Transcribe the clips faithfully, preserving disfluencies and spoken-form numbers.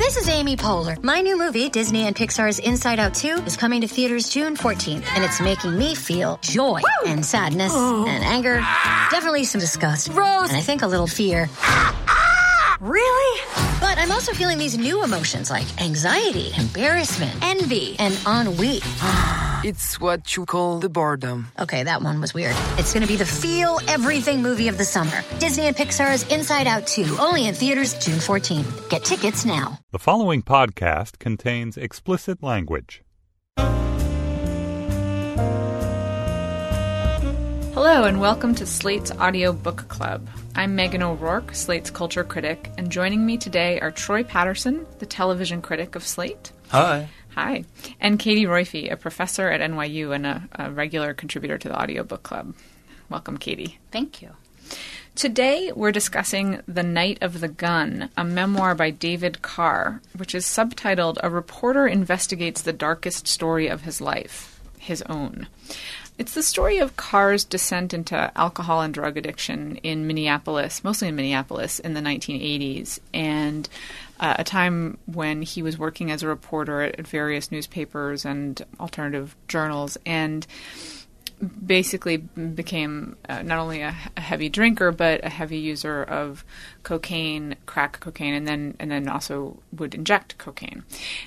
This is Amy Poehler. My new movie, Disney and Pixar's Inside Out two, is coming to theaters June fourteenth, and it's making me feel joy Woo! and sadness oh. and anger, ah. definitely some disgust, Rose. and I think a little fear. Really? But I'm also feeling these new emotions like anxiety, embarrassment, envy, and ennui. It's what you call the boredom. Okay, that one was weird. It's going to be the feel everything movie of the summer. Disney and Pixar's Inside Out two, only in theaters June fourteenth. Get tickets now. The following podcast contains explicit language. Hello and welcome to Slate's Audio Book Club. I'm Megan O'Rourke, Slate's culture critic, and joining me today are Troy Patterson, the television critic of Slate. Hi. Hi. And Katie Roiphe, a professor at N Y U and a, a regular contributor to the Audio Book Club. Welcome, Katie. Thank you. Today, we're discussing The Night of the Gun, a memoir by David Carr, which is subtitled A Reporter Investigates the Darkest Story of His Life, His Own. It's the story of Carr's descent into alcohol and drug addiction in Minneapolis, mostly in Minneapolis, in the nineteen eighties, and uh, a time when he was working as a reporter at, at various newspapers and alternative journals, and basically became uh, not only a, a heavy drinker, but a heavy user of cocaine, crack cocaine, and then and then also would inject cocaine.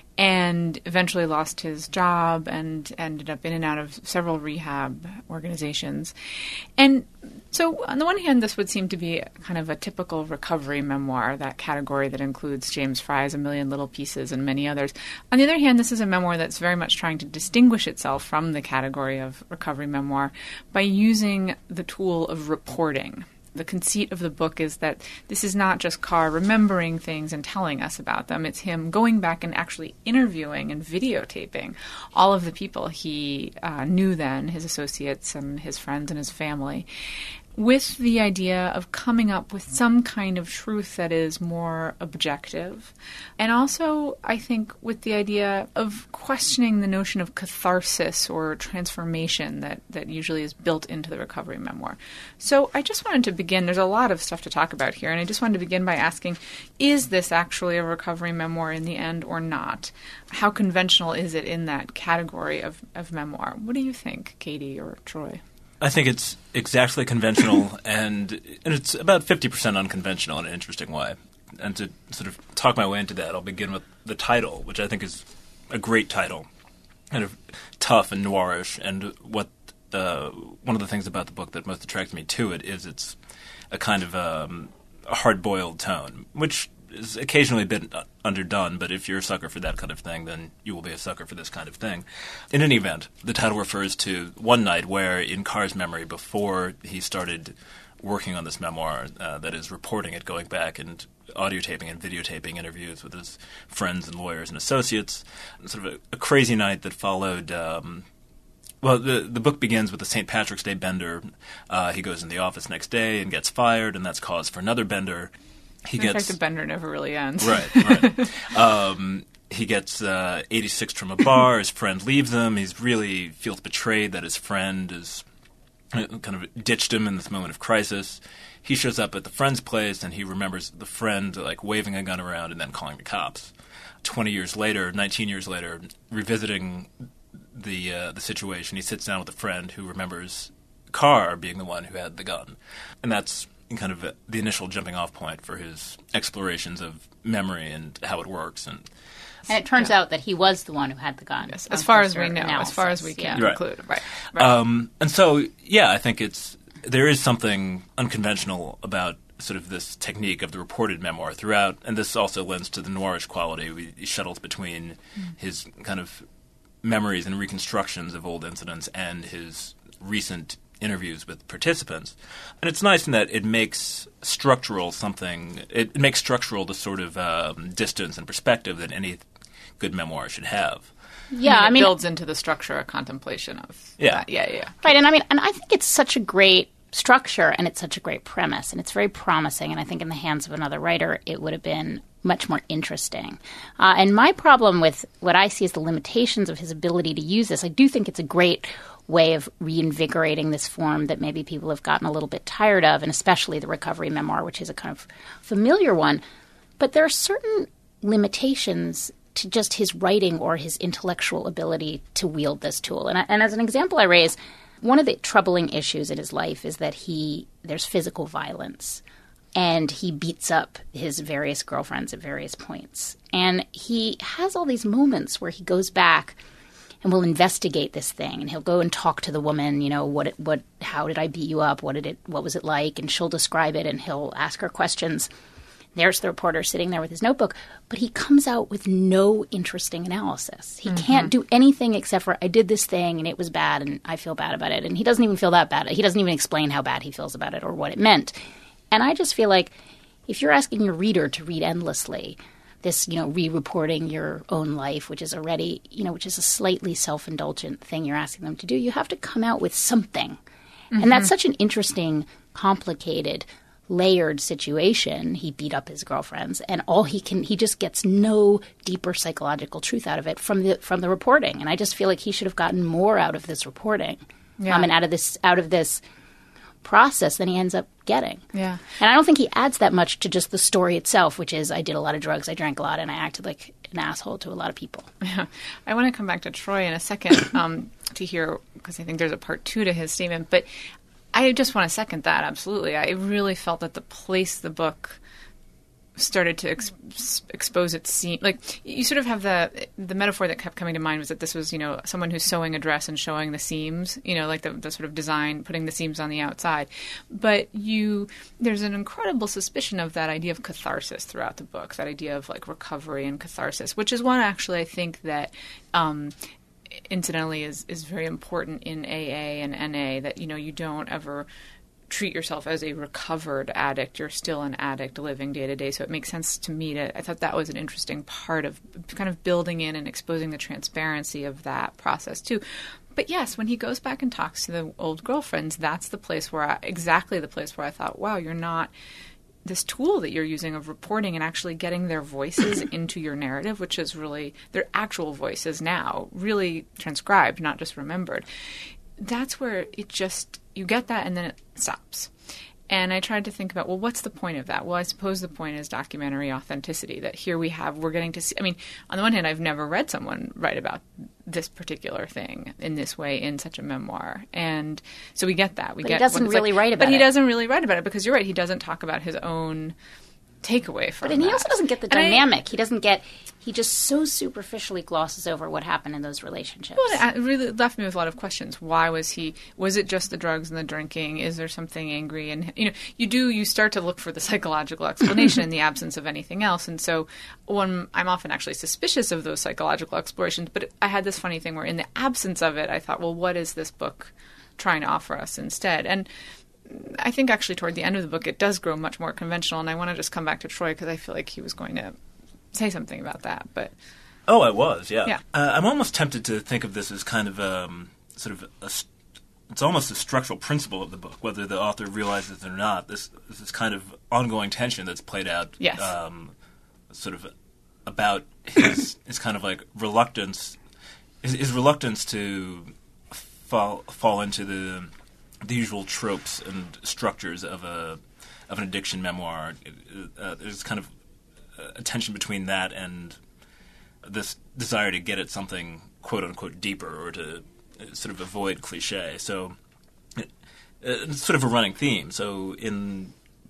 And eventually lost his job and ended up in and out of several rehab organizations. And so on the one hand, this would seem to be kind of a typical recovery memoir, that category that includes James Fry's A Million Little Pieces and many others. On the other hand, this is a memoir that's very much trying to distinguish itself from the category of recovery memoir by using the tool of reporting. The conceit of the book is that this is not just Carr remembering things and telling us about them. It's him going back and actually interviewing and videotaping all of the people he uh, knew then, his associates and his friends and his family, with the idea of coming up with some kind of truth that is more objective. And also, I think, with the idea of questioning the notion of catharsis or transformation that, that usually is built into the recovery memoir. So I just wanted to begin, there's a lot of stuff to talk about here, and I just wanted to begin by asking, is this actually a recovery memoir in the end or not? How conventional is it in that category of, of memoir? What do you think, Katie or Troy? I think it's exactly conventional, and, and it's about fifty percent unconventional in an interesting way. And to sort of talk my way into that, I'll begin with the title, which I think is a great title, kind of tough and noirish. And what uh, one of the things about the book that most attracts me to it is it's a kind of um, a hard-boiled tone, which is occasionally a bit underdone, but if you're a sucker for that kind of thing, then you will be a sucker for this kind of thing. In any event, the title refers to one night where, in Carr's memory, before he started working on this memoir, uh, that is, reporting it, going back and audio taping and videotaping interviews with his friends and lawyers and associates, sort of a, a crazy night that followed... Um, Well, the the book begins with a Saint Patrick's Day bender. Uh, he goes in the office next day and gets fired, and that's cause for another bender. He in gets, fact, the bender never really ends. Right, right. um, he gets uh, eighty-sixed from a bar. His friend leaves him. He really feels betrayed that his friend is uh, kind of ditched him in this moment of crisis. He shows up at the friend's place, and he remembers the friend like waving a gun around and then calling the cops. Twenty years later, nineteen years later, revisiting the uh, the situation, he sits down with a friend who remembers Carr being the one who had the gun, and that's kind of the initial jumping-off point for his explorations of memory and how it works. And, and it turns yeah. out that he was the one who had the gun. Yes, as far as we know, analysis. as far as we can yeah. conclude. Right. right. Um, and so, yeah, I think it's there is something unconventional about sort of this technique of the reported memoir throughout, and this also lends to the noirish quality. He shuttles between mm. his kind of memories and reconstructions of old incidents and his recent interviews with participants. And it's nice in that it makes structural something – it makes structural the sort of um, distance and perspective that any good memoir should have. Yeah, I mean, it I mean, builds into the structure a contemplation of yeah. that. Yeah, yeah. Right, and I mean, and I think it's such a great structure and it's such a great premise and it's very promising, and I think in the hands of another writer it would have been much more interesting. Uh, and my problem with what I see as the limitations of his ability to use this, I do think it's a great way of reinvigorating this form that maybe people have gotten a little bit tired of, and especially the recovery memoir, which is a kind of familiar one. But there are certain limitations to just his writing or his intellectual ability to wield this tool. And, I, and as an example I raise, one of the troubling issues in his life is that he there's physical violence, and he beats up his various girlfriends at various points. And he has all these moments where he goes back and will investigate this thing, and he'll go and talk to the woman, you know, what, what, how did I beat you up? What did it, what was it like? And she'll describe it, and he'll ask her questions. There's the reporter sitting there with his notebook, but he comes out with no interesting analysis. He mm-hmm. can't do anything except for, I did this thing and it was bad and I feel bad about it. And he doesn't even feel that bad. He doesn't even explain how bad he feels about it or what it meant. And I just feel like if you're asking your reader to read endlessly, this, you know, re-reporting your own life, which is already, you know, which is a slightly self-indulgent thing you're asking them to do, you have to come out with something. Mm-hmm. And that's such an interesting, complicated, layered situation. He beat up his girlfriends, and all he can, he just gets no deeper psychological truth out of it from the from the reporting. And I just feel like he should have gotten more out of this reporting, yeah. um, and out of this out of this process than he ends up getting. Yeah, and I don't think he adds that much to just the story itself, which is I did a lot of drugs, I drank a lot, and I acted like an asshole to a lot of people. Yeah, I want to come back to Troy in a second um, to hear, because I think there's a part two to his statement, but I just want to second that, absolutely. I really felt that the place the book started to ex- expose its seam, like you sort of have the the metaphor that kept coming to mind was that this was, you know, someone who's sewing a dress and showing the seams, you know, like the, the sort of design, putting the seams on the outside. But you, there's an incredible suspicion of that idea of catharsis throughout the book, that idea of like recovery and catharsis, which is one actually I think that um, incidentally is, is very important in A A and N A, that, you know, you don't ever treat yourself as a recovered addict. You're still an addict living day to day. So it makes sense to me to, I thought that was an interesting part of kind of building in and exposing the transparency of that process too. But yes, when he goes back and talks to the old girlfriends, that's the place where I, exactly the place where I thought, wow, you're not, this tool that you're using of reporting and actually getting their voices into your narrative, which is really their actual voices now, really transcribed, not just remembered. That's where it just, you get that and then it stops. And I tried to think about, well, what's the point of that? Well, I suppose the point is documentary authenticity, that here we have, we're getting to see, I mean, on the one hand, I've never read someone write about this particular thing in this way in such a memoir. And so we get that. We but get he doesn't really like, write about it. But he doesn't really write about it because you're right, he doesn't talk about his own takeaway from But and that. he also doesn't get the And dynamic. I, he doesn't get, he just so superficially glosses over what happened in those relationships. Well, it really left me with a lot of questions. Why was he, was it just the drugs and the drinking? Is there something angry? And, you know, you do, you start to look for the psychological explanation in the absence of anything else. And so when I'm often actually suspicious of those psychological explorations, but I had this funny thing where in the absence of it, I thought, well, what is this book trying to offer us instead? And I think actually toward the end of the book, it does grow much more conventional. And I want to just come back to Troy because I feel like he was going to say something about that. But oh, I was, yeah. yeah. Uh, I'm almost tempted to think of this as kind of um, sort of a, it's almost a structural principle of the book, whether the author realizes it or not. This, this is kind of ongoing tension that's played out, yes. um, sort of about his his kind of like reluctance, his, his reluctance to fall fall into the the usual tropes and structures of a of an addiction memoir. Uh, there's kind of a tension between that and this desire to get at something quote unquote deeper or to sort of avoid cliche. So it, it's sort of a running theme. So in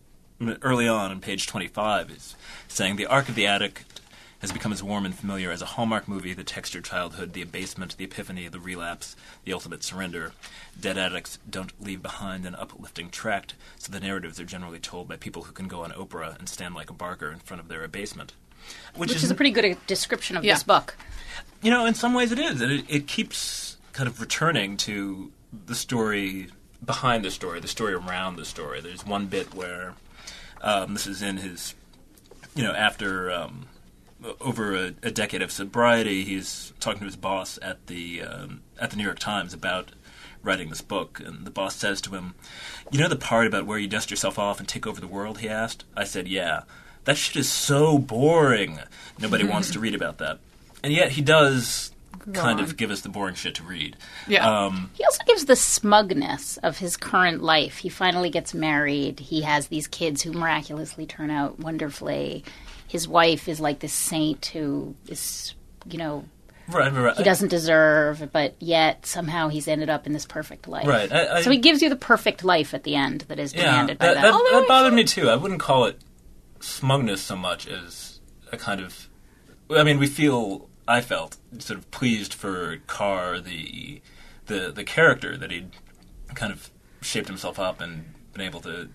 early on on page twenty-five, it's saying the arc of the addict has become as warm and familiar as a Hallmark movie, the textured childhood, the abasement, the epiphany, the relapse, the ultimate surrender. Dead addicts don't leave behind an uplifting tract, so the narratives are generally told by people who can go on Oprah and stand like a barker in front of their abasement. Which, Which is, is a pretty good description of yeah. this book. You know, in some ways it is. It, it keeps kind of returning to the story behind the story, the story around the story. There's one bit where um, this is in his, you know, after... Um, over a, a decade of sobriety, he's talking to his boss at the um, at the New York Times about writing this book, and the boss says to him, "You know the part about where you dust yourself off and take over the world?" He asked. I said, "Yeah. That shit is so boring. Nobody wants to read about that." And yet he does Go kind on. of give us the boring shit to read. Yeah. Um, He also gives the smugness of his current life. He finally gets married. He has these kids who miraculously turn out wonderfully. his wife is like this saint who is, you know, right, right. he doesn't deserve, but yet somehow he's ended up in this perfect life. Right. I, I, so he gives you the perfect life at the end that is demanded yeah, by that. that. That, that bothered me too. I wouldn't call it smugness so much as a kind of... I mean, we feel... I felt sort of pleased for Carr, the the the character, that he'd kind of shaped himself up and been able to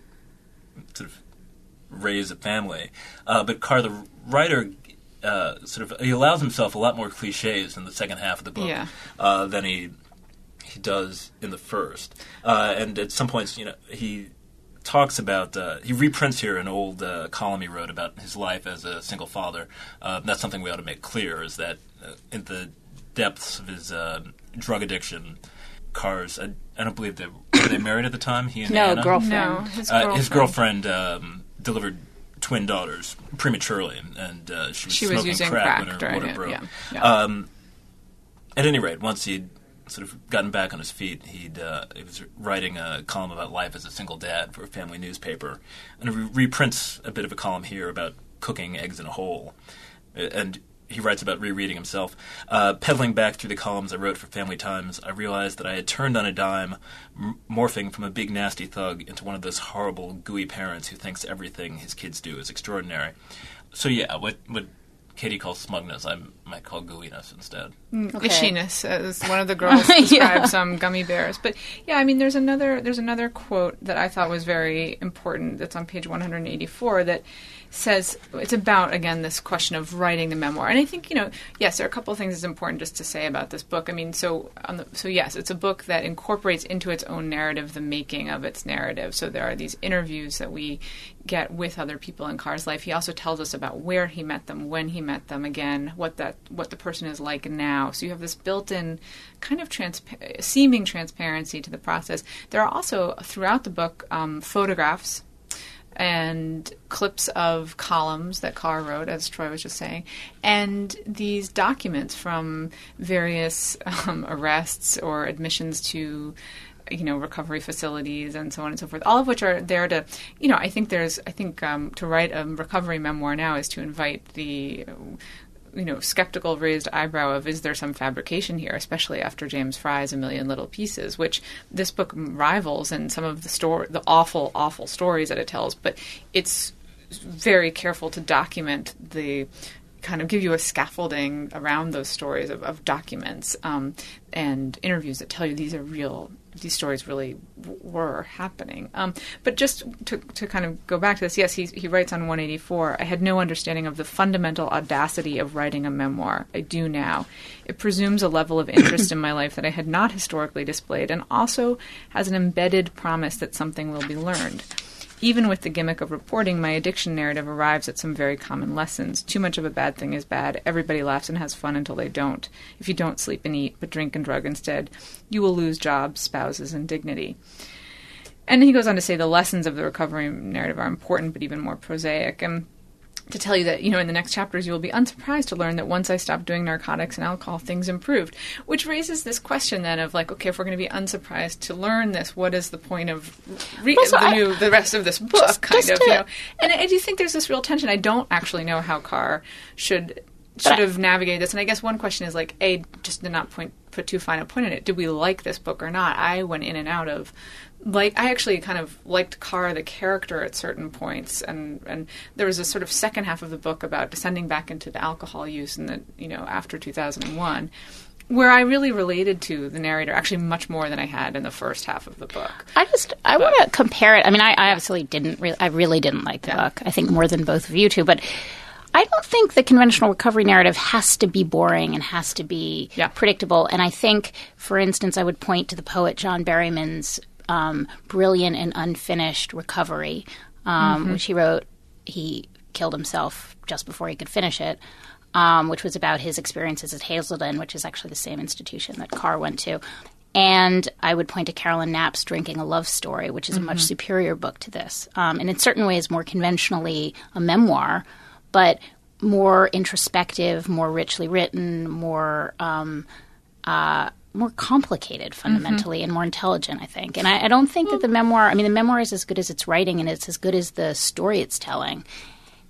sort of raise a family. Uh, but Carr, the writer, uh, sort of he allows himself a lot more cliches in the second half of the book yeah. uh, than he he does in the first. Uh, and at some points, you know, he talks about uh, he reprints here an old uh, column he wrote about his life as a single father. Uh, that's something we ought to make clear, is that uh, in the depths of his uh, drug addiction, Carr's I, I don't believe they were they married at the time. He and no Anna? girlfriend. No, his Uh, girlfriend. his girlfriend um, delivered twin daughters prematurely, and uh, she was She was smoking using crack, crack when her during water it, broke. yeah, yeah. Um, at any rate, once he'd sort of gotten back on his feet, he'd uh, he was writing a column about life as a single dad for a family newspaper, and he re- reprints a bit of a column here about cooking eggs in a hole, and he writes about rereading himself. Uh, peddling back through the columns I wrote for Family Times, I realized that I had turned on a dime, m- morphing from a big nasty thug into one of those horrible, gooey parents who thinks everything his kids do is extraordinary. So yeah, what what Katie calls smugness, I might call gooiness instead. Okay. Itchiness, as one of the girls Yeah. describes um, gummy bears. But yeah, I mean, there's another there's another quote that I thought was very important. That's on page one hundred eighty-four. That says it's about, again, this question of writing the memoir. And I think, you know, yes, there are a couple of things that's important just to say about this book. I mean, so on the, so yes, it's a book that incorporates into its own narrative the making of its narrative. So there are these interviews that we get with other people in Carr's life. He also tells us about where he met them, when he met them, again, what that what the person is like now. So you have this built-in kind of transpa- seeming transparency to the process. There are also, throughout the book, um, photographs and clips of columns that Carr wrote, as Troy was just saying, and these documents from various um, arrests or admissions to, you know, recovery facilities and so on and so forth, all of which are there to, you know, I think there's, I think um, to write a recovery memoir now is to invite the, you know, skeptical raised eyebrow of, is there some fabrication here, especially after James Fry's A Million Little Pieces, which this book rivals in some of the story, the awful, awful stories that it tells, but it's very careful to document the, kind of give you a scaffolding around those stories of, of documents um, and interviews that tell you these are real, these stories really w- were happening. Um, but just to, to kind of go back to this, yes, he, he writes on one eighty-four, I had no understanding of the fundamental audacity of writing a memoir. I do now. It presumes a level of interest in my life that I had not historically displayed, and also has an embedded promise that something will be learned. Even with the gimmick of reporting, my addiction narrative arrives at some very common lessons. Too much of a bad thing is bad. Everybody laughs and has fun until they don't. If you don't sleep and eat, but drink and drug instead, you will lose jobs, spouses, and dignity. And he goes on to say the lessons of the recovery narrative are important, but even more prosaic. And to tell you that, you know, in the next chapters, you will be unsurprised to learn that once I stopped doing narcotics and alcohol, things improved. Which raises this question then of like, okay, if we're going to be unsurprised to learn this, what is the point of re- Also, the I- new the rest of this book? Just- kind just of, to- you know. And I do think there's this real tension. I don't actually know how Carr should should I- have navigated this. And I guess one question is like, a just to not point put too fine a point on it. Did we like this book or not? I went in and out of. Like, I actually kind of liked Carr, the character, at certain points, and, and there was a sort of second half of the book about descending back into the alcohol use in the, you know, after two thousand one, where I really related to the narrator, actually much more than I had in the first half of the book. I just I want to compare it. I mean, I, I obviously didn't. Re- I really didn't like the Yeah. book. I think more than both of you two, but I don't think the conventional recovery narrative has to be boring and has to be Yeah. predictable. And I think, for instance, I would point to the poet John Berryman's um, brilliant and unfinished Recovery, um, Mm-hmm. which he wrote. He killed himself just before he could finish it. Um, which was about his experiences at Hazelden, which is actually the same institution that Carr went to. And I would point to Carolyn Knapp's Drinking a Love Story, which is a much superior book to this. Um, and in certain ways more conventionally a memoir, but more introspective, more richly written, more um, uh, more complicated fundamentally, mm-hmm. and more intelligent, I think. And I, I don't think that the memoir – I mean, the memoir is as good as its writing and it's as good as the story it's telling.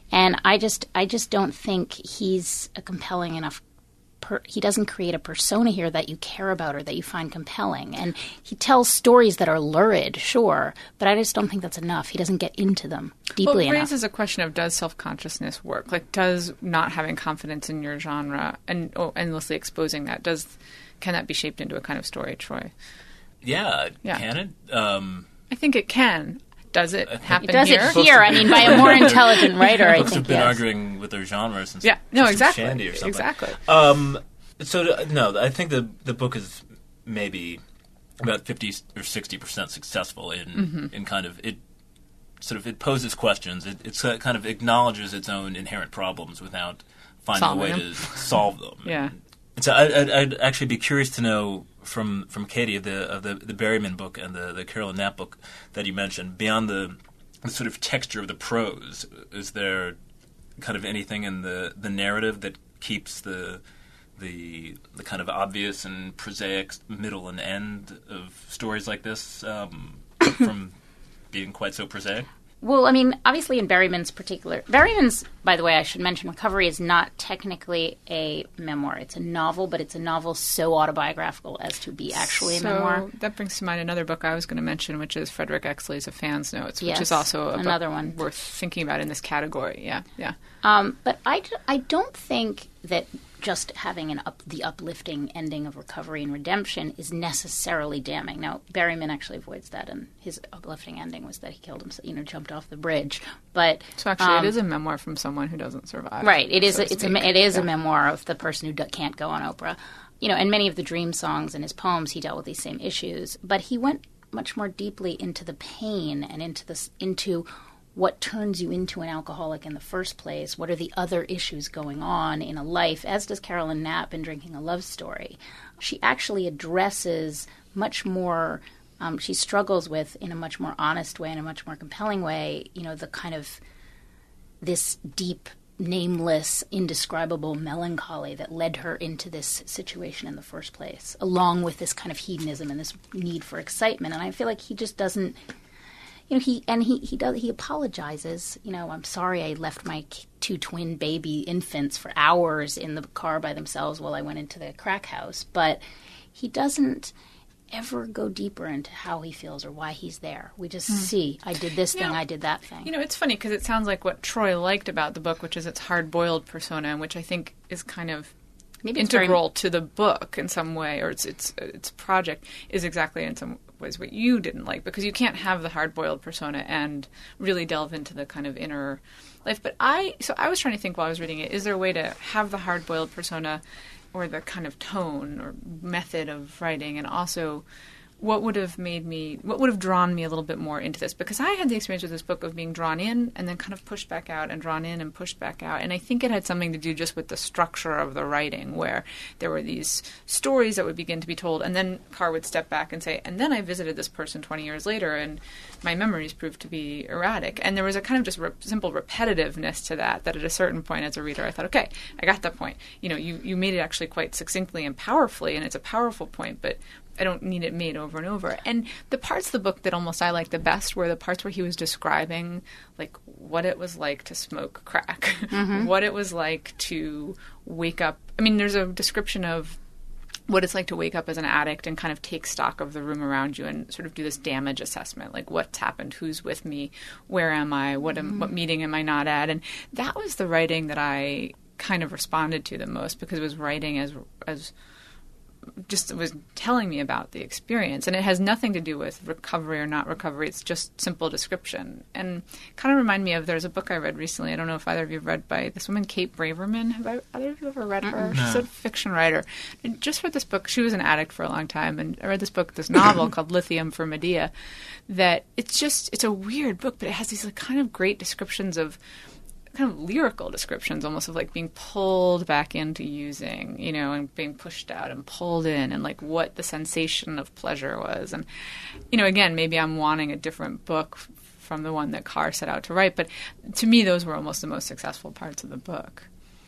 And I just I just don't think he's a compelling enough Per, he doesn't create a persona here that you care about or that you find compelling. And he tells stories that are lurid, sure, but I just don't think that's enough. He doesn't get into them deeply well, it enough. It raises a question of, does self-consciousness work? Like, does not having confidence in your genre and oh, endlessly exposing that, does can that be shaped into a kind of story, Troy? Yeah, Yeah. can it? Um, I think it can. Does it happen Does here? it here? I mean, by a more intelligent writer, I Books think, have been yes. arguing with their genre since Yeah, no, since exactly. Shandy or something. Exactly. Um, so, uh, no, I think the the book is maybe about fifty or sixty percent successful in, Mm-hmm. in kind of, it sort of, it poses questions. It it's, uh, kind of acknowledges its own inherent problems without finding Solving a way them. to solve them. Yeah. And so I, I'd, I'd actually be curious to know from, from Katie of the of the, the Berryman book and the, the Carolyn Knapp book that you mentioned, beyond the, the sort of texture of the prose, is there kind of anything in the, the narrative that keeps the the the kind of obvious and prosaic middle and end of stories like this um, from being quite so prosaic? Well, I mean, obviously in Berryman's particular... Berryman's, by the way, I should mention, Recovery is not technically a memoir. It's a novel, but it's a novel so autobiographical as to be actually so a memoir. That brings to mind another book I was going to mention, which is Frederick Exley's A Fan's Notes, which Yes, is also a another book one. worth thinking about in this category. Yeah, yeah. Um, but I, d- I don't think that just having an up, the uplifting ending of Recovery and Redemption is necessarily damning. Now, Berryman actually avoids that, and his uplifting ending was that he killed himself, you know, jumped off the bridge. But So actually, um, it is a memoir from someone who doesn't survive. right. It is. so a, to it's a, speak. it is Yeah. a memoir of the person who d- can't go on Oprah. You know, and many of the dream songs in his poems, he dealt with these same issues, but he went much more deeply into the pain and into this into. What turns you into an alcoholic in the first place? What are the other issues going on in a life, as does Carolyn Knapp in Drinking a Love Story. She actually addresses much more, um, she struggles with, in a much more honest way, in a much more compelling way, you know, the kind of this deep, nameless, indescribable melancholy that led her into this situation in the first place, along with this kind of hedonism and this need for excitement. And I feel like he just doesn't... You know, he and he he does he apologizes. You know, I'm sorry I left my two twin baby infants for hours in the car by themselves while I went into the crack house. But he doesn't ever go deeper into how he feels or why he's there. We just see, I did this thing, Yeah. I did that thing. You know, it's funny because it sounds like what Troy liked about the book, which is its hard-boiled persona, which I think is kind of Maybe it's very- integral to the book in some way, or its its its project is exactly in some ways what you didn't like, because you can't have the hard-boiled persona and really delve into the kind of inner life. But I, so I was trying to think while I was reading it, is there a way to have the hard-boiled persona or the kind of tone or method of writing, and also what would have made me, what would have drawn me a little bit more into this? Because I had the experience with this book of being drawn in and then kind of pushed back out and drawn in and pushed back out. And I think it had something to do just with the structure of the writing, where there were these stories that would begin to be told, and then Carr would step back and say, and then I visited this person twenty years later, and my memories proved to be erratic. And there was a kind of just re- simple repetitiveness to that, that at a certain point as a reader, I thought, okay, I got that point. You know, you, you made it actually quite succinctly and powerfully, and it's a powerful point, but I don't need it made over and over. And the parts of the book that almost I liked the best were the parts where he was describing, like, what it was like to smoke crack, mm-hmm. what it was like to wake up. I mean, there's a description of what it's like to wake up as an addict and kind of take stock of the room around you and sort of do this damage assessment, like what's happened, who's with me, where am I, what am, what meeting am I not at? And that was the writing that I kind of responded to the most, because it was writing as as just was telling me about the experience. And it has nothing to do with recovery or not recovery. It's just simple description. And kind of remind me of, there's a book I read recently. I don't know if either of you have read, by this woman, Kate Braverman. Have I, either of you ever read her? She's a fiction writer. I just read this book. She was an addict for a long time. And I read this book, this novel called Lithium for Medea, that it's just, it's a weird book, but it has these like, kind of great descriptions of kind of lyrical descriptions, almost of like being pulled back into using, you know, and being pushed out and pulled in, and like what the sensation of pleasure was. And, you know, again, maybe I'm wanting a different book f- from the one that Carr set out to write, but to me, those were almost the most successful parts of the book.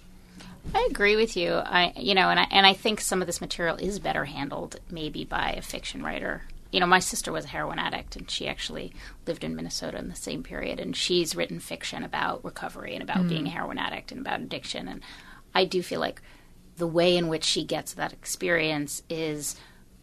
I agree with you. I, you know, and I, and I think some of this material is better handled maybe by a fiction writer. you know, my sister was a heroin addict, and she actually lived in Minnesota in the same period, and she's written fiction about recovery and about mm. being a heroin addict and about addiction. And I do feel like the way in which she gets that experience is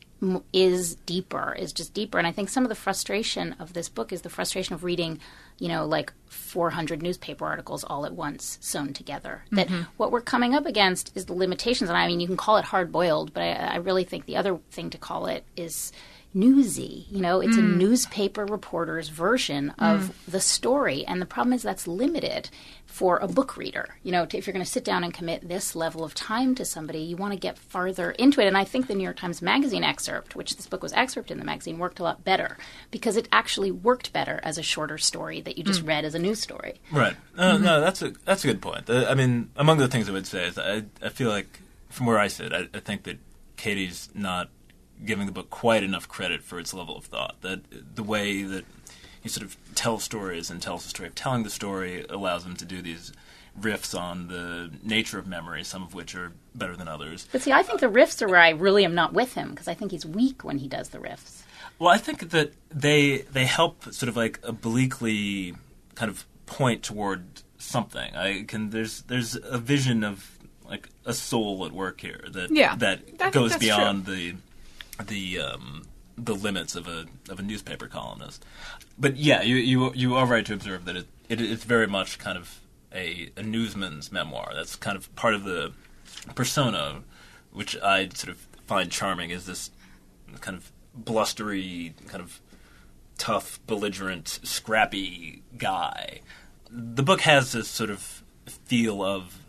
is deeper, is just deeper. And I think some of the frustration of this book is the frustration of reading, you know, like four hundred newspaper articles all at once sewn together. Mm-hmm. That what we're coming up against is the limitations. And I mean, you can call it hard-boiled, but I, I really think the other thing to call it is newsy. You know, it's mm. a newspaper reporter's version of mm. the story. And the problem is that's limited for a book reader. You know, to, if you're going to sit down and commit this level of time to somebody, you want to get farther into it. And I think the New York Times Magazine excerpt, which this book was excerpted in the magazine, worked a lot better because it actually worked better as a shorter story that you just mm. read as a news story. Right. Uh, mm-hmm. No, that's a that's a good point. Uh, I mean, among the things I would say is I, I feel like, from where I sit, I, I think that Katie's not giving the book quite enough credit for its level of thought. That the way that he sort of tells stories and tells the story of telling the story allows him to do these riffs on the nature of memory, some of which are better than others. But see, I think the riffs are where I really am not with him, because I think he's weak when he does the riffs. Well, I think that they they help sort of like obliquely kind of point toward something. I can there's there's a vision of like a soul at work here that yeah, that that, goes beyond true. the the um, the limits of a of a newspaper columnist. But yeah, you you you are right to observe that it, it it's very much kind of a, a newsman's memoir. That's kind of part of the persona, which I sort of find charming, is this kind of blustery, kind of tough, belligerent, scrappy guy. The book has this sort of feel of,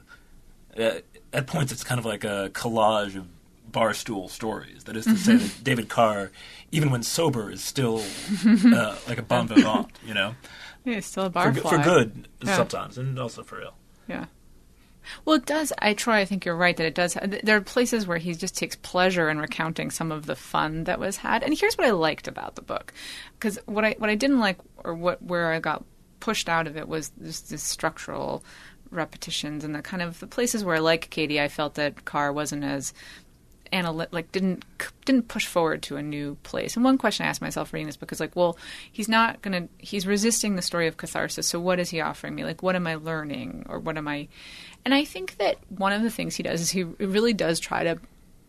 uh, at points it's kind of like a collage of barstool stories. That is to say that David Carr, even when sober, is still uh, like a bon vivant, you know? Yeah, he's still a barfly. For, for good, yeah. sometimes, and also for ill. Yeah. Well, it does. I Troy, I think you're right that it does. There are places where he just takes pleasure in recounting some of the fun that was had. And here's what I liked about the book, because what I what I didn't like, or what where I got pushed out of it, was just this structural repetitions and the kind of the places where, like Katie, I felt that Carr wasn't as analytic, like didn't didn't push forward to a new place. And one question I asked myself reading this book is like, well, he's not gonna, he's resisting the story of catharsis. So what is he offering me? Like, what am I learning, or what am I? And I think that one of the things he does is he really does try to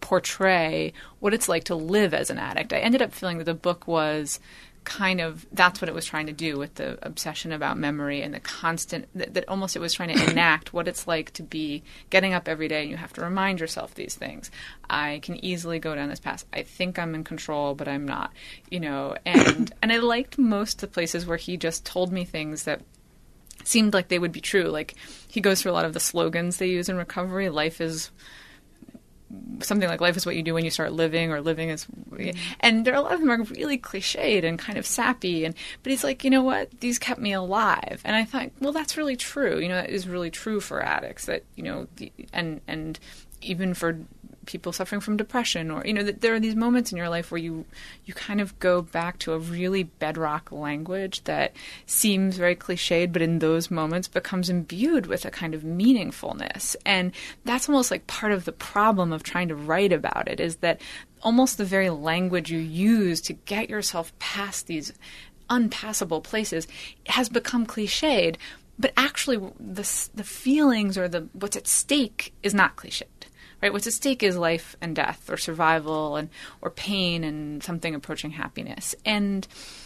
portray what it's like to live as an addict. I ended up feeling that the book was kind of, that's what it was trying to do with the obsession about memory and the constant, that, that almost it was trying to enact what it's like to be getting up every day and you have to remind yourself these things. I can easily go down this path. I think I'm in control, but I'm not, you know, and, and I liked most of the places where he just told me things that seemed like they would be true. Like, he goes through a lot of the slogans they use in recovery. Life is something like life is what you do when you start living, or living is, and there are a lot of them are really cliched and kind of sappy. And but he's like, you know what? These kept me alive. And I thought, well, that's really true. You know, that is really true for addicts. That, you know, the, and and even for people suffering from depression, or, you know, that there are these moments in your life where you you kind of go back to a really bedrock language that seems very cliched, but in those moments becomes imbued with a kind of meaningfulness. And that's almost like part of the problem of trying to write about it, is that almost the very language you use to get yourself past these unpassable places has become cliched, but actually the the feelings or the what's at stake is not cliched. Right, what's at stake is life and death, or survival, and or pain, and something approaching happiness. And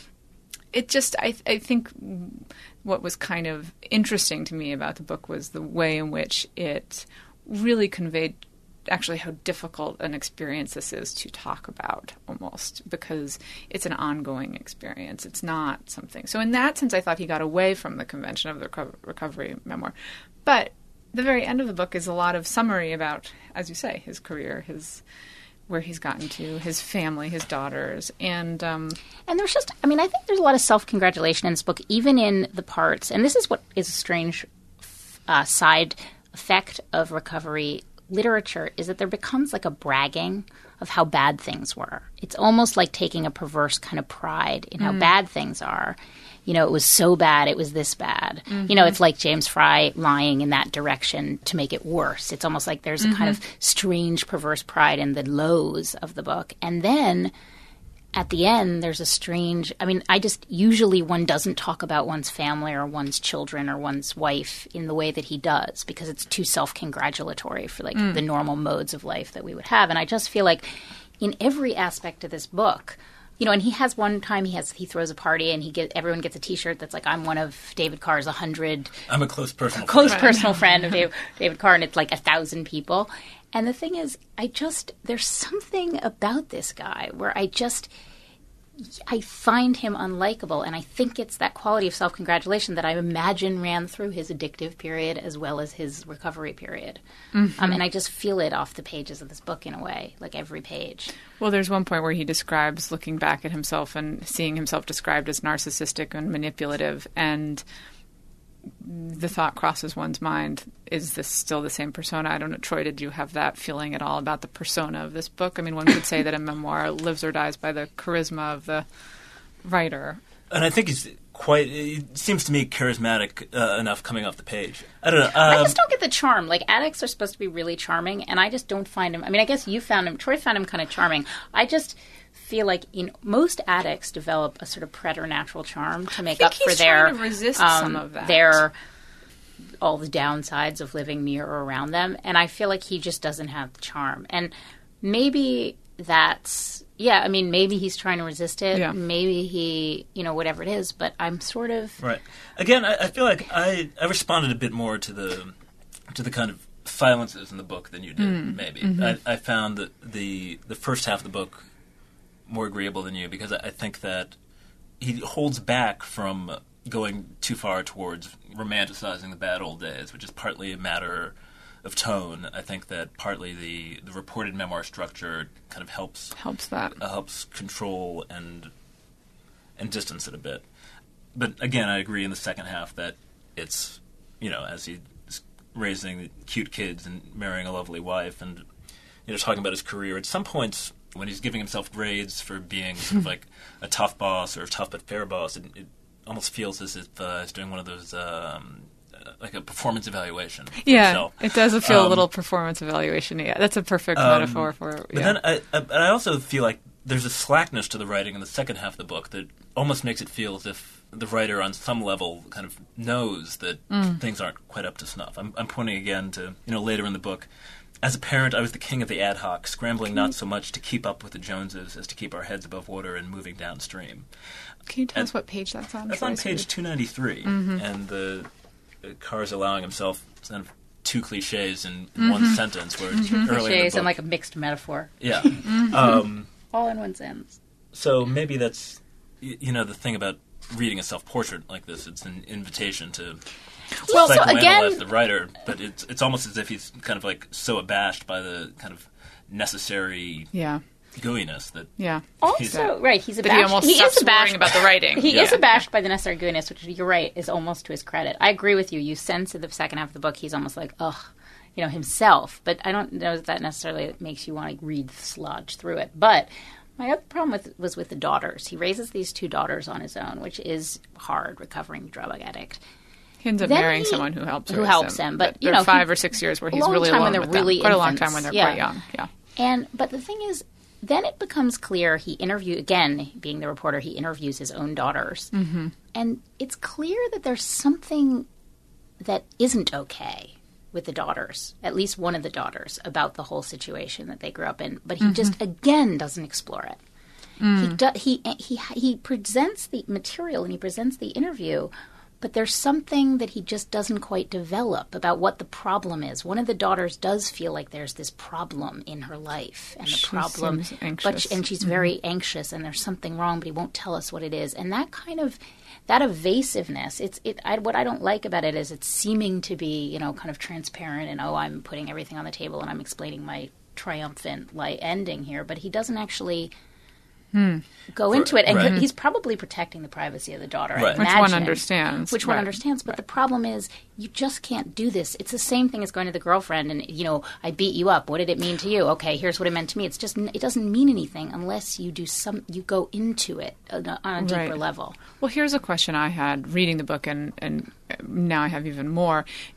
it just, I, I think, what was kind of interesting to me about the book was the way in which it really conveyed actually how difficult an experience this is to talk about, almost, because it's an ongoing experience. It's not something. So in that sense, I thought he got away from the convention of the recovery memoir. But the very end of the book is a lot of summary about, as you say, his career, his where he's gotten to, his family, his daughters, and um, and there's just, I mean, I think there's a lot of self-congratulation in this book, even in the parts. And this is what is a strange uh, side effect of recovery literature, is that there becomes like a bragging of how bad things were. It's almost like taking a perverse kind of pride in how mm. bad things are. You know, it was so bad, it was this bad. Mm-hmm. You know, it's like James Fry lying in that direction to make it worse. It's almost like there's mm-hmm. a kind of strange, perverse pride in the lows of the book. And then at the end, there's a strange, I mean, I just, usually one doesn't talk about one's family or one's children or one's wife in the way that he does because it's too self-congratulatory for like mm. the normal modes of life that we would have. And I just feel like in every aspect of this book, you know, and he has one time he has he throws a party and he get everyone gets a T-shirt that's like, I'm one of David Carr's a hundred. I'm a close personal close friend. personal friend of David, David Carr, and it's like a thousand people. And the thing is, I just there's something about this guy where I just I find him unlikable, and I think it's that quality of self-congratulation that I imagine ran through his addictive period as well as his recovery period. Mm-hmm. Um, and I just feel it off the pages of this book in a way, like every page. Well, there's one point where he describes looking back at himself and seeing himself described as narcissistic and manipulative, and the thought crosses one's mind, is this still the same persona? I don't know. Troy, did you have that feeling at all about the persona of this book? I mean, one could say that a memoir lives or dies by the charisma of the writer. And I think he's quite, it seems to me charismatic uh, enough coming off the page. I don't know. Um, I just don't get the charm. Like, addicts are supposed to be really charming, and I just don't find him, I mean, I guess you found him, Troy found him kind of charming. I just feel like in most addicts develop a sort of preternatural charm to make up for their to resist um, some of that. their all the downsides of living near or around them, and I feel like he just doesn't have the charm. And maybe that's yeah I mean maybe he's trying to resist it, yeah. maybe he you know whatever it is, but I'm sort of right again I, I feel like I, I responded a bit more to the to the kind of silences in the book than you did. mm. maybe mm-hmm. I, I found that the the first half of the book more agreeable than you, because I think that he holds back from going too far towards romanticizing the bad old days, which is partly a matter of tone. I think that partly the, the reported memoir structure kind of helps helps that uh, helps control and and distance it a bit. But again, I agree in the second half that it's, you know, as he's raising cute kids and marrying a lovely wife and, you know, talking about his career, at some points when he's giving himself grades for being sort of like a tough boss or a tough but fair boss, it, it almost feels as if uh, he's doing one of those, um, uh, like a performance evaluation. Yeah, himself. It does feel um, a little performance evaluation. Yeah, that's a perfect um, metaphor for it. Yeah. But then I, I, but I also feel like there's a slackness to the writing in the second half of the book that almost makes it feel as if the writer on some level kind of knows that mm. things aren't quite up to snuff. I'm, I'm pointing again to, you know, later in the book, as a parent, I was the king of the ad hoc, scrambling not so much to keep up with the Joneses as to keep our heads above water and moving downstream. Can you tell and us what page that's on? That's on page two ninety-three, mm-hmm. and the, the Carr's allowing himself kind of two cliches in mm-hmm. one sentence. Where mm-hmm. early cliches in the book, and like a mixed metaphor. Yeah. mm-hmm. um, All in one sentence. So maybe that's, you know, the thing about reading a self-portrait like this. It's an invitation to well, so psychoanalyze again, the writer, but it's it's almost as if he's kind of like so abashed by the kind of necessary yeah. gooiness that yeah. Also, right, he's abashed. But he almost he stops is abashed worrying about the writing. He yeah. is abashed by the necessary gooiness, which you're right is almost to his credit. I agree with you. You sense in the second half of the book he's almost like ugh, you know, himself. But I don't know that that necessarily makes you want to read slodge through it. But my other problem with was with the daughters. He raises these two daughters on his own, which is hard, recovering drug addict. He ends up then marrying he, someone who helps who helps him. him. But you there know, are five he, or six years where he's a long really time alone when they're with really them. Quite infants. a long time when they're yeah. quite young. Yeah. And but the thing is, then it becomes clear he interview again, being the reporter, he interviews his own daughters, mm-hmm. and it's clear that there's something that isn't okay with the daughters, at least one of the daughters, about the whole situation that they grew up in. But he mm-hmm. just again doesn't explore it. Mm. He, do, he he he presents the material and he presents the interview, but there's something that he just doesn't quite develop about what the problem is. One of the daughters does feel like there's this problem in her life, and the she problem, seems anxious. but she, and she's mm-hmm. very anxious, and there's something wrong, but he won't tell us what it is. And that kind of that evasiveness, it's it. I, what I don't like about it is it's seeming to be, you know, kind of transparent, and oh, I'm putting everything on the table and I'm explaining my triumphant like ending here, but he doesn't actually. Hmm. Go into it, and right. he's probably protecting the privacy of the daughter. Right. I Which imagine, one understands. Which right. one understands. But right. the problem is, you just can't do this. It's the same thing as going to the girlfriend and, you know, I beat you up. What did it mean to you? Okay, here's what it meant to me. It's just, it doesn't mean anything unless you do some, you go into it on a, on a deeper right. level. Well, here's a question I had reading the book, and, and now I have even more.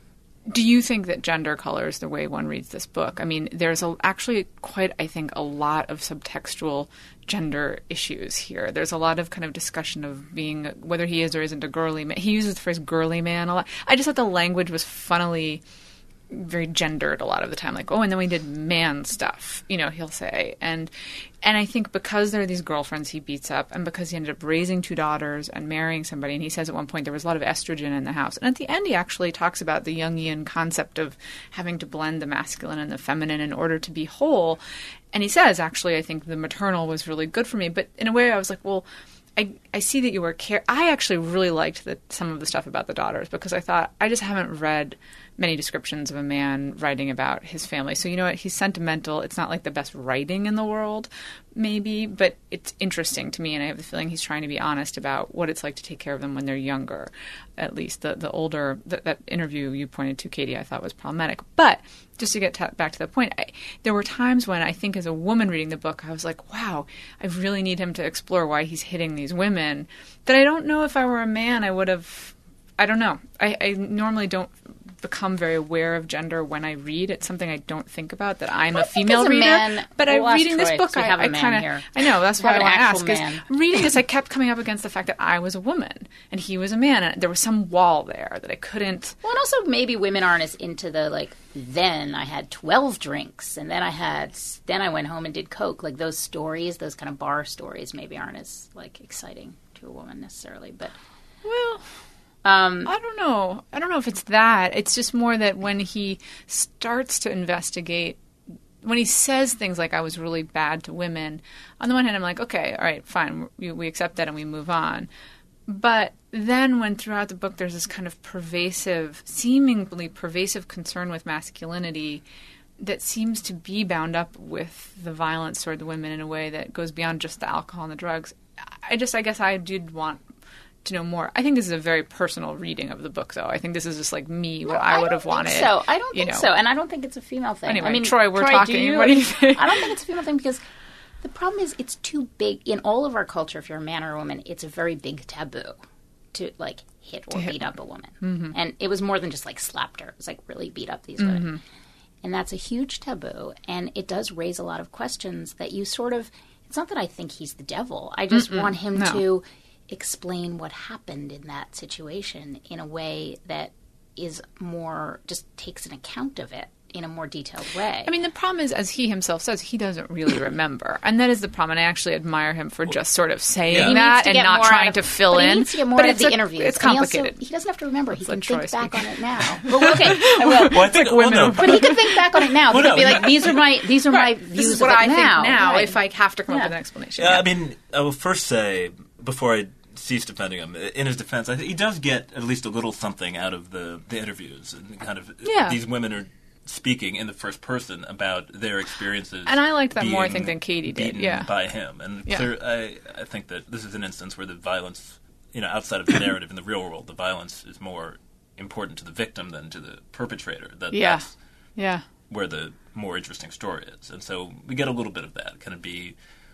Do you think that gender colors the way one reads this book? I mean, there's a, actually quite, I think, a lot of subtextual gender issues here. There's a lot of kind of discussion of being, whether he is or isn't a girly man. He uses the phrase girly man a lot. I just thought the language was funnily very gendered a lot of the time. Like, oh, and then we did man stuff, you know, he'll say. And and I think because there are these girlfriends he beats up, and because he ended up raising two daughters and marrying somebody, and he says at one point there was a lot of estrogen in the house. And at the end he actually talks about the Jungian concept of having to blend the masculine and the feminine in order to be whole. And he says, actually, I think the maternal was really good for me. But in a way I was like, well, I, I see that you were care. I actually really liked the, some of the stuff about the daughters, because I thought, I just haven't read many descriptions of a man writing about his family. So you know what? He's sentimental. It's not like the best writing in the world, maybe, but it's interesting to me, and I have the feeling he's trying to be honest about what it's like to take care of them when they're younger. At least the the older the, that interview you pointed to, Katie, I thought was problematic. But just to get to, back to the point, I, there were times when I think as a woman reading the book, I was like, wow, I really need him to explore why he's hitting these women. That I don't know if I were a man, I would have. I don't know. I, I normally don't become very aware of gender when I read. It's something I don't think about, that I'm I a female a reader. Man, but we'll I'm reading Troy, this book, so I, have a I man kind of, here. I know, that's We why I have want to an ask. actual Because man. reading this, I kept coming up against the fact that I was a woman and he was a man, and there was some wall there that I couldn't. Well, and also maybe women aren't as into the, like, then I had twelve drinks, and then I had, then I went home and did coke. Like, those stories, those kind of bar stories maybe aren't as, like, exciting to a woman necessarily, but... Well... Um, I don't know. I don't know if it's that. It's just more that when he starts to investigate, when he says things like, I was really bad to women, on the one hand, I'm like, okay, all right, fine. We, we accept that and we move on. But then when throughout the book there's this kind of pervasive, seemingly pervasive concern with masculinity that seems to be bound up with the violence toward the women in a way that goes beyond just the alcohol and the drugs, I just, I guess I did want to know more. I think this is a very personal reading of the book, though. I think this is just like me, what no, I would I have wanted. So I don't you think know. so, and I don't think it's a female thing. Anyway, I mean, Troy, we're Troy, talking. Do you, what do you think? I don't think it's a female thing because the problem is it's too big in all of our culture. If you're a man or a woman, it's a very big taboo to like hit or hit beat one. up a woman, Mm-hmm. and it was more than just like slapped her. It was like really beat up these women. Mm-hmm. And that's a huge taboo, and it does raise a lot of questions that you sort of... It's not that I think he's the devil. I just Mm-mm, want him no. to explain what happened in that situation in a way that is more... just takes an account of it in a more detailed way. I mean, the problem is, as he himself says, he doesn't really remember. And that is the problem. And I actually admire him for just sort of saying Yeah. He that needs to and get not more trying out to of- fill but in. he needs to get more but out of it's the a- interviews. It's And he also- complicated. He, doesn't have to remember. He Let can Troy think back speak. on it now. Well, okay, I will. Well, I think, like women well, no, But he can think back on it now. He Well, can no, be like, no. these are my these are my Right. views This is of what it I think now. now, Right. if I have to come up Yeah. with an explanation. Yeah, Yeah. I mean, I will first say, before I cease defending him, in his defense, I think he does get at least a little something out of the, the interviews. And kind of, Yeah. these women are speaking in the first person about their experiences. And I liked that more, I being think, than Katie did, beaten yeah. by him. And Yeah. clear, I, I think that this is an instance where the violence, you know, outside of the narrative in the real world, the violence is more important to the victim than to the perpetrator. That, Yeah. That's Yeah. where the more interesting story is. And so we get a little bit of that. Can it be...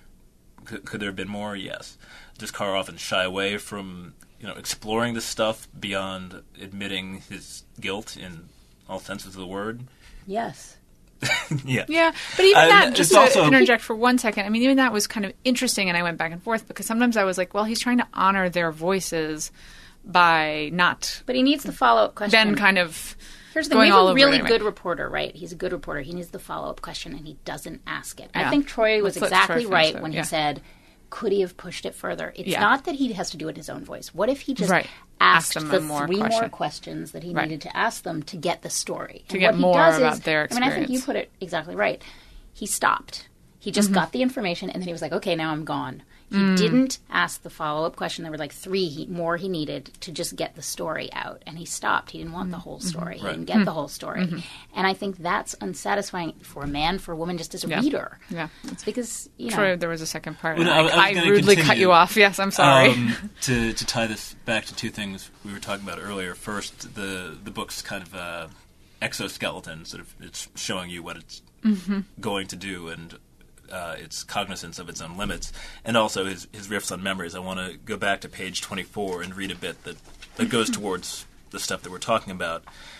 Could, could there have been more? Yes. Does Carr often shy away from, you know, exploring this stuff beyond admitting his guilt in all senses of the word? Yes. Yeah. Yeah, but even Uh, that, it's just to also- interject for one second, I mean, even that was kind of interesting, and I went back and forth, because sometimes I was like, well, he's trying to honor their voices by not But he needs the follow-up question. then kind of Here's the thing. going We have all a over really it anyway. good reporter, right? He's a good reporter. He needs the follow-up question, and he doesn't ask it. I Yeah. think Troy was Let's let Troy exactly finish right that, when yeah. he said, could he have pushed it further? It's Yeah. not that he has to do it in his own voice. What if he just Right. Ask asked them the a more three more question. questions that he Right. needed to ask them to get the story? To And get what he more does about is- their I mean, I think you experience. put it exactly right. He stopped. He just Mm-hmm. got the information, and then he was like, okay, now I'm gone. He Mm. didn't ask the follow-up question. There were like three he, more he needed to just get the story out. And he stopped. He didn't want the whole story. He Right. didn't get Mm-hmm. the whole story. And I think that's unsatisfying for a man, for a woman, just as a Yeah. reader. Yeah. It's because, you know... Troy, there was a second part. Well, and no, I- I was I, I gonna rudely cut continue. you off. Yes, I'm sorry. Um, to, to tie this back to two things we were talking about earlier. First, the the book's kind of uh, exoskeleton, sort of it's showing you what it's Mm-hmm. going to do and uh, its cognizance of its own limits, and also his, his riffs on memories. I want to go back to page twenty-four and read a bit that, that goes towards the stuff that we're talking about.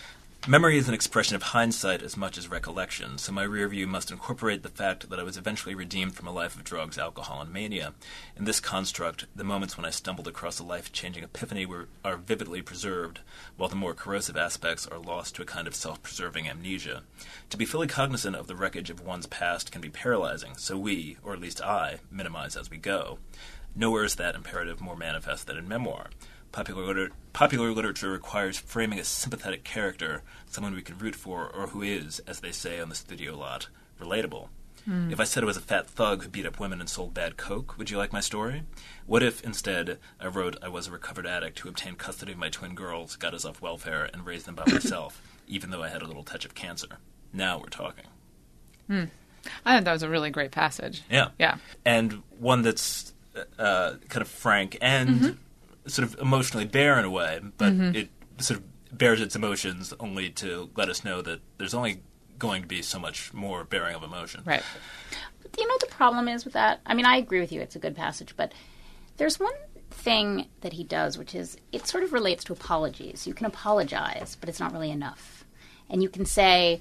Memory is an expression of hindsight as much as recollection, so my rear view must incorporate the fact that I was eventually redeemed from a life of drugs, alcohol, and mania. In this construct, the moments when I stumbled across a life-changing epiphany were, are vividly preserved, while the more corrosive aspects are lost to a kind of self-preserving amnesia. To be fully cognizant of the wreckage of one's past can be paralyzing, so we, or at least I, minimize as we go. Nowhere is that imperative more manifest than in memoir. Popular, liter- popular literature requires framing a sympathetic character, someone we can root for, or who is, as they say on the studio lot, relatable. Mm. If I said I was a fat thug who beat up women and sold bad coke, would you like my story? What if, instead, I wrote I was a recovered addict who obtained custody of my twin girls, got us off welfare, and raised them by myself, even though I had a little touch of cancer? Now we're talking. Mm. I thought that was a really great passage. Yeah. Yeah. And one that's uh, kind of frank and... Mm-hmm. sort of emotionally bare in a way, but mm-hmm. it sort of bears its emotions only to let us know that there's only going to be so much more bearing of emotion. Right. But you know what the problem is with that? I mean, I agree with you. It's a good passage, but there's one thing that he does, which is it sort of relates to apologies. You can apologize, but it's not really enough. And you can say,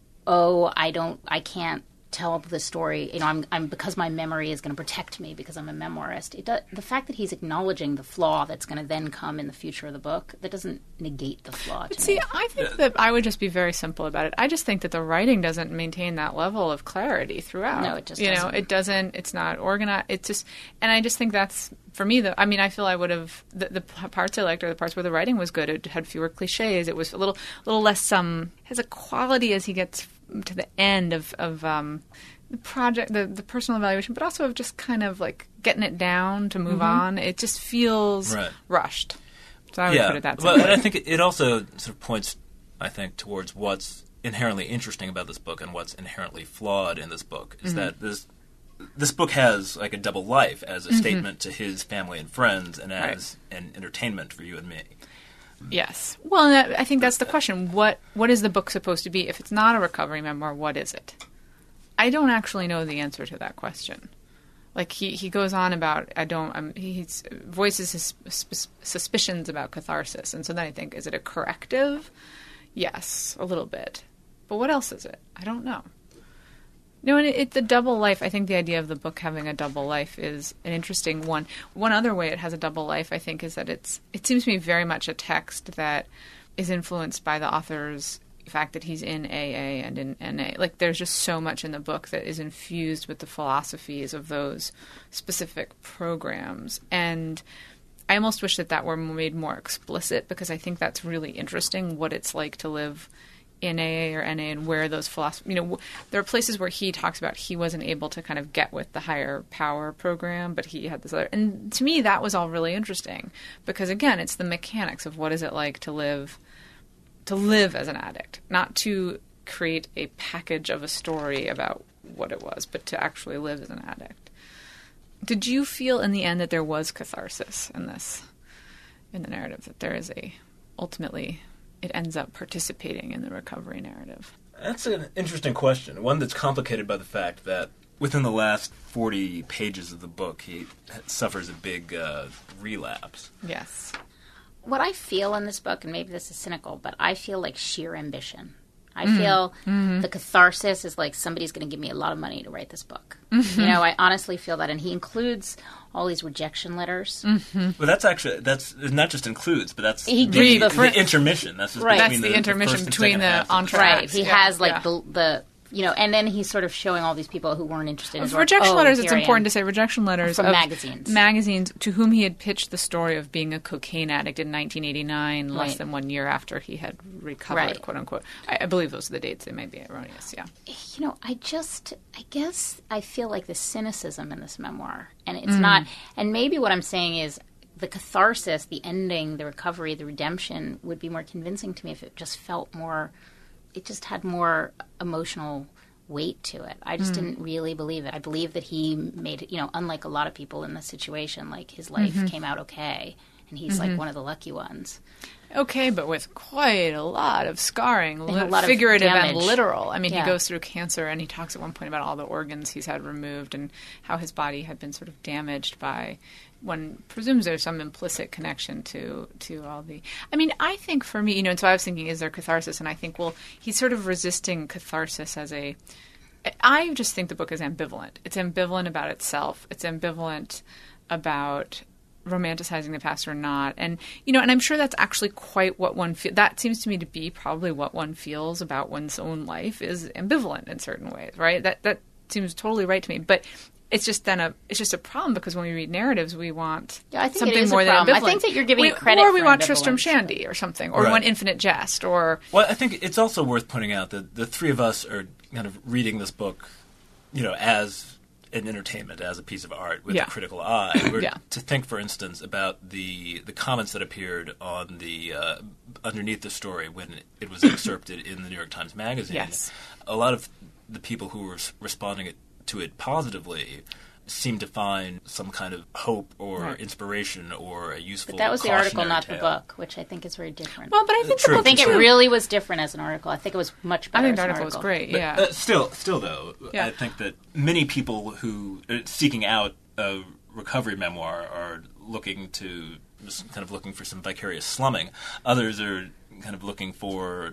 oh, I don't, I can't tell the story, you know, I'm, I'm because my memory is going to protect me because I'm a memoirist. It does, the fact that he's acknowledging the flaw that's going to then come in the future of the book, that doesn't negate the flaw. But see, me. I think that I would just be very simple about it. I just think that the writing doesn't maintain that level of clarity throughout. No, it just you doesn't. know, it doesn't. It's not organized. It's just, and I just think that's for me. The I mean, I feel I would have the, the parts I liked are the parts where the writing was good. It had fewer cliches. It was a little, little less um has a quality as he gets to the end of of um. the project, the, the personal evaluation, but also of just kind of like getting it down to move mm-hmm. on. It just feels right. rushed. So I would yeah, put it that but simply. I think it also sort of points, I think, towards what's inherently interesting about this book and what's inherently flawed in this book. Is mm-hmm. that this this book has like a double life as a mm-hmm. statement to his family and friends and as right. an entertainment for you and me. Yes. Well, I think that's the question. What What is the book supposed to be? If it's not a recovery memoir, what is it? I don't actually know the answer to that question. Like, he, he goes on about, I don't, um, he voices his sp- suspicions about catharsis. And so then I think, is it a corrective? Yes, a little bit. But what else is it? I don't know. No, and it, it, the double life, I think the idea of the book having a double life is an interesting one. One other way it has a double life, I think, is that it's, it seems to me very much a text that is influenced by the author's fact that he's in A A and in N A. Like, there's just so much in the book that is infused with the philosophies of those specific programs. And I almost wish that that were made more explicit, because I think that's really interesting, what it's like to live in A A or N A and where those philosophies, you know, there are places where he talks about he wasn't able to kind of get with the higher power program, but he had this other, and to me that was all really interesting, because again, it's the mechanics of what is it like to live to live as an addict, not to create a package of a story about what it was, but to actually live as an addict. Did you feel in the end that there was catharsis in this, in the narrative, that there is a, ultimately, it ends up participating in the recovery narrative? That's an interesting question, one that's complicated by the fact that within the last forty pages of the book, he suffers a big uh, relapse. Yes. What I feel in this book, and maybe this is cynical, but I feel like sheer ambition. I mm. feel mm-hmm. the catharsis is like, somebody's going to give me a lot of money to write this book. Mm-hmm. You know, I honestly feel that. And he includes all these rejection letters. Mm-hmm. Well, that's actually, that's not just includes, but that's he the, the, the intermission. That's, just right. that's the, the intermission the between the entr'actes. Right. He yeah. has like yeah. the the... You know, and then he's sort of showing all these people who weren't interested in his work. Rejection oh, letters, it's I important am. to say, rejection letters From of magazines. Magazines to whom he had pitched the story of being a cocaine addict in nineteen eighty-nine, right. less than one year after he had recovered, right. quote unquote. I, I believe those are the dates. They may be erroneous, yeah. You know, I just, I guess I feel like the cynicism in this memoir. And it's mm. not, and maybe what I'm saying is the catharsis, the ending, the recovery, the redemption would be more convincing to me if it just felt more, it just had more emotional weight to it. I just mm. didn't really believe it. I believe that he made it, you know, unlike a lot of people in this situation, like his life mm-hmm. came out okay. and he's like one of the lucky ones. Okay, but with quite a lot of scarring, And a lot of figurative and damage. literal. I mean, Yeah. he goes through cancer, and he talks at one point about all the organs he's had removed and how his body had been sort of damaged by. One presumes there's some implicit connection to to all the. I mean, I think for me, you know, and so I was thinking, is there catharsis? And I think, well, he's sort of resisting catharsis as a. I just think the book is ambivalent. It's ambivalent about itself. It's ambivalent about romanticizing the past or not. And, you know, and I'm sure that's actually quite what one feels. That seems to me to be probably what one feels about one's own life is ambivalent in certain ways, right? That that seems totally right to me. But it's just then a it's just a problem because when we read narratives, we want Yeah, I think it something is a more than problem. ambivalent. I think that you're giving we, it credit or we for want Tristram ambivalence. Shandy or something, or we Right. want Infinite Jest, or Well, I think it's also worth pointing out that the three of us are kind of reading this book, you know, as an entertainment, as a piece of art with Yeah. a critical eye. We're Yeah. to think, for instance, about the the comments that appeared on the uh, underneath the story when it, it was excerpted in the New York Times Magazine. Yes. A lot of the people who were s- responding it, to it positively seemed to find some kind of hope or Right. inspiration or a useful But that was the article, cautionary not the tale. book, which I think is very different. well, but I think True. the I think it book too- really was different as an article. I think it was much I better think as the an article was article. great. But, Yeah. uh, still, still though, Yeah. I think that many people who are seeking out a recovery memoir are looking to just kind of looking for some vicarious slumming. Others are kind of looking for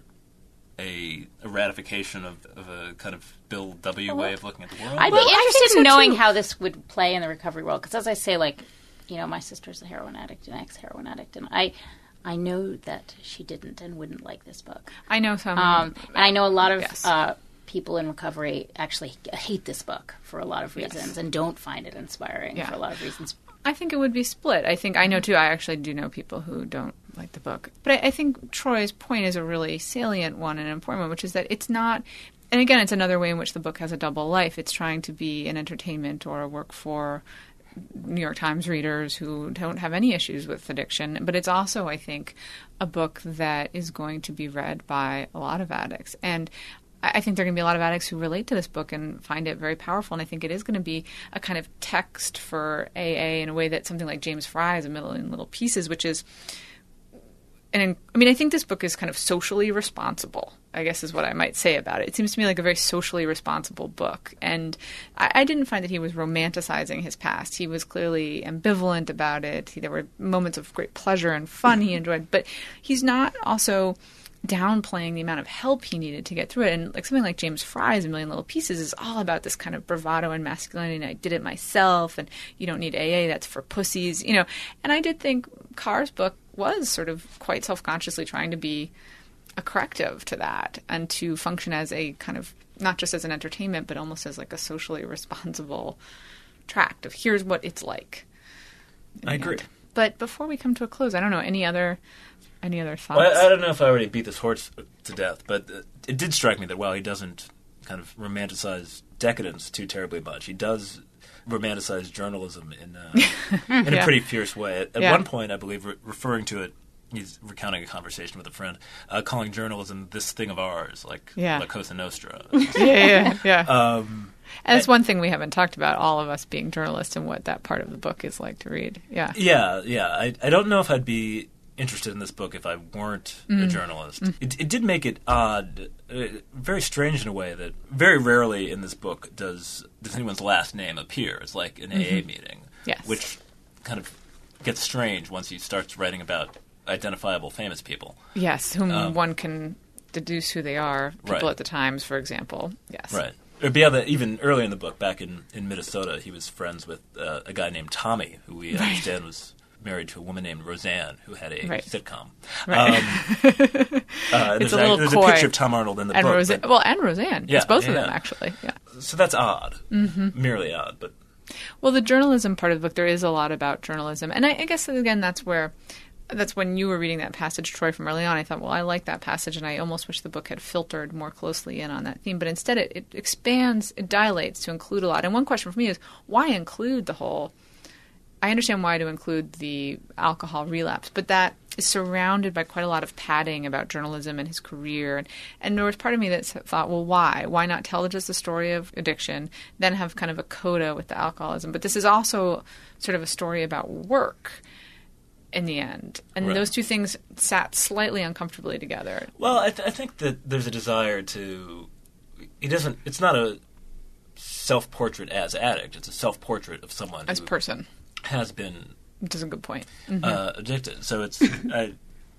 a, a ratification of, of a kind of Bill W. way of looking at the world. I'd be Well, I interested think so, in knowing too. how this would play in the recovery world. Because as I say, like, you know, my sister's a heroin addict, an ex-heroin addict, and I, I know that she didn't and wouldn't like this book. I know some. Um, and I know a lot of Yes. uh, people in recovery actually hate this book for a lot of reasons and don't find it inspiring Yeah. for a lot of reasons. I think it would be split. I think I know too. I actually do know people who don't like the book, but I, I think Troy's point is a really salient one and an important one, which is that it's not. And again, it's another way in which the book has a double life. It's trying to be an entertainment or a work for New York Times readers who don't have any issues with addiction, but it's also, I think, a book that is going to be read by a lot of addicts. And I I think there are going to be a lot of addicts who relate to this book and find it very powerful. And I think it is going to be a kind of text for A A in a way that something like James Fry is a million little pieces, which is, and I mean, I think this book is kind of socially responsible, I guess is what I might say about it. It seems to me like a very socially responsible book. And I, I didn't find that he was romanticizing his past. He was clearly ambivalent about it. He, there were moments of great pleasure and fun he enjoyed, but he's not also downplaying the amount of help he needed to get through it. And like something like James Fry's A Million Little Pieces is all about this kind of bravado and masculinity, and I did it myself, and you don't need A A, that's for pussies, you know. And I did think Carr's book was sort of quite self-consciously trying to be a corrective to that and to function as a kind of, not just as an entertainment, but almost as like a socially responsible tract of here's what it's like. I agree. But before we come to a close, I don't know, any other any other thoughts? Well, I, I don't know if I already beat this horse to death, but uh, it did strike me that while he doesn't kind of romanticize decadence too terribly much, he does romanticize journalism in, uh, in Yeah. a pretty fierce way. At, at Yeah. one point, I believe, re- referring to it, he's recounting a conversation with a friend, uh, calling journalism this thing of ours, like Yeah. La Cosa Nostra. yeah, yeah, yeah. um, And that's one thing we haven't talked about, all of us being journalists and what that part of the book is like to read. Yeah. Yeah, yeah. I, I don't know if I'd be interested in this book if I weren't a journalist. It, it did make it odd, uh, very strange in a way that very rarely in this book does does anyone's last name appear. It's like an A A meeting, Yes. which kind of gets strange once he starts writing about identifiable famous people. Yes, whom Um, one can deduce who they are. People Right. at the Times, for example. Yes. Right. Or beyond that, even earlier in the book, back in, in Minnesota, he was friends with uh, a guy named Tommy, who we understand was married to a woman named Roseanne, who had a Right. sitcom. Right. Um, uh, It's there's a little there's coy. a picture of Tom Arnold in the And book. Roseanne. but- Well, and Roseanne. Yeah, it's both of yeah. them, actually. Yeah. so that's odd. Mm-hmm. Merely odd, but Well, the journalism part of the book, there is a lot about journalism. And I, I guess, again, that's where, that's when you were reading that passage, Troy, from early on. I thought, well, I like that passage, and I almost wish the book had filtered more closely in on that theme. But instead, it, it expands, it dilates to include a lot. And one question for me is, why include the whole... I understand why to include the alcohol relapse, but that is surrounded by quite a lot of padding about journalism and his career. And, and there was part of me that thought, well, why? Why not tell just the story of addiction, then have kind of a coda with the alcoholism? But this is also sort of a story about work. in the end. And Right. those two things sat slightly uncomfortably together. Well, I, th- I think that there's a desire to. He doesn't. It's not a self-portrait as addict. It's a self-portrait of someone As who person. has been Which is a good point. Mm-hmm. uh, addicted. So it's. I,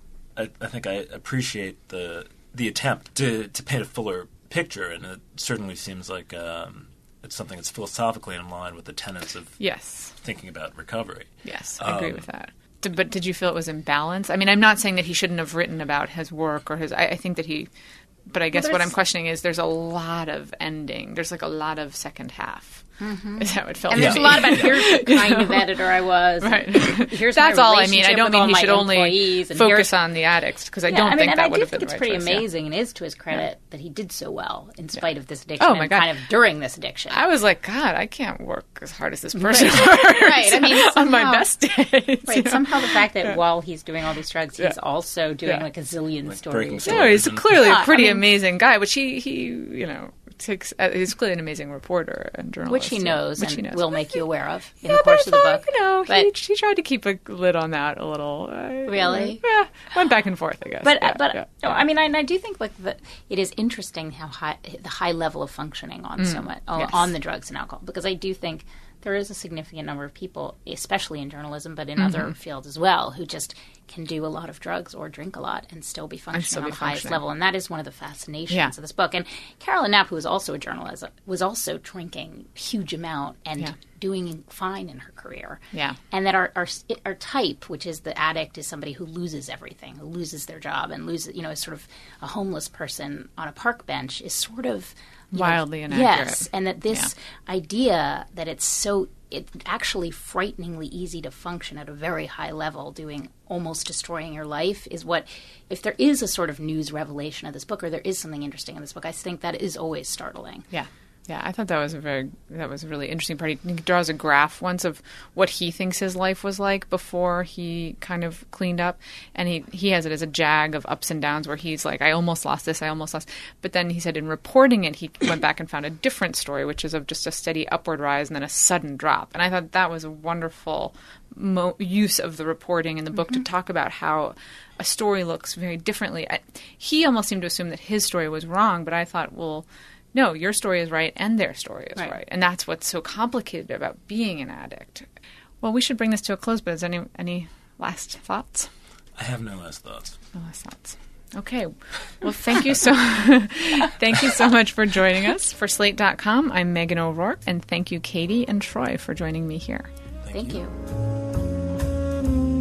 I, I think I appreciate the the attempt to to paint a fuller picture, and it certainly seems like um, it's something that's philosophically in line with the tenets of Yes. thinking about recovery. Yes, I agree Um, with that. D- But did you feel it was imbalanced? I mean, I'm not saying that he shouldn't have written about his work or his. I, I think that he. But I guess what there's- I'm questioning is there's a lot of ending. There's like a lot of second half. Mm-hmm. Is how it felt. And to there's me. a lot about here's the kind of editor I was. Right. Here's That's my all I mean. I relationship don't with mean all he my should only employees, and focus here's- on the addicts because I Yeah, don't I mean, think and that I would do have think been it's the right pretty choice, yeah. amazing, and is to his credit that he did so well in spite of this addiction. Oh, my and God. kind of during this addiction. I was like, God, I can't work as hard as this person Right. works Right. I mean, on my somehow- best days. Right. you know? Somehow the fact that while he's doing all these drugs, he's Yeah. also doing Yeah. like a zillion Like stories. breaking No, stories. he's and- clearly Yeah, a pretty I mean- amazing guy, which he, he you know, takes. Uh, he's clearly an amazing reporter and journalist. Which he yeah, knows which and he knows. will make you aware of in Yeah, the course of but the I book. thought, You know, he, But- he tried to keep a lid on that a little. I- Really? Yeah, went back and forth, I guess. But yeah, but yeah, no, yeah. I mean, I, I do think like the, it is interesting how high the high level of functioning on so much on, yes. on the drugs and alcohol, because I do think there is a significant number of people, especially in journalism, but in Mm-hmm. other fields as well, who just can do a lot of drugs or drink a lot and still be functioning still on be the highest functioning. level, and that is one of the fascinations Yeah. of this book. And Carolyn Knapp, who was also a journalist, was also drinking a huge amount and Yeah. doing fine in her career. Yeah. And that our, our our type, which is the addict, is somebody who loses everything, who loses their job, and loses, you know, is sort of a homeless person on a park bench, is sort of you know, Wildly inaccurate. Yes, and that this idea that it's so it's actually frighteningly easy to function at a very high level, doing almost destroying your life, is what, if there is a sort of news revelation of this book, or there is something interesting in this book, I think that is always startling. Yeah. Yeah, I thought that was a very that was a really interesting part. He draws a graph once of what he thinks his life was like before he kind of cleaned up, and he he has it as a jag of ups and downs where he's like, I almost lost this, I almost lost. But then he said in reporting it, he went back and found a different story, which is of just a steady upward rise and then a sudden drop. And I thought that was a wonderful mo- use of the reporting in the book to talk about how a story looks very differently. I, he almost seemed to assume that his story was wrong, but I thought, well, no, your story is right and their story is right. Right. And that's what's so complicated about being an addict. Well, we should bring this to a close, but is any any last thoughts? I have no last thoughts. No last thoughts. Okay. Well, thank you so thank you so much for joining us. For Slate dot com, I'm Megan O'Rourke, and thank you, Katie and Troy, for joining me here. Thank, Thank you. you.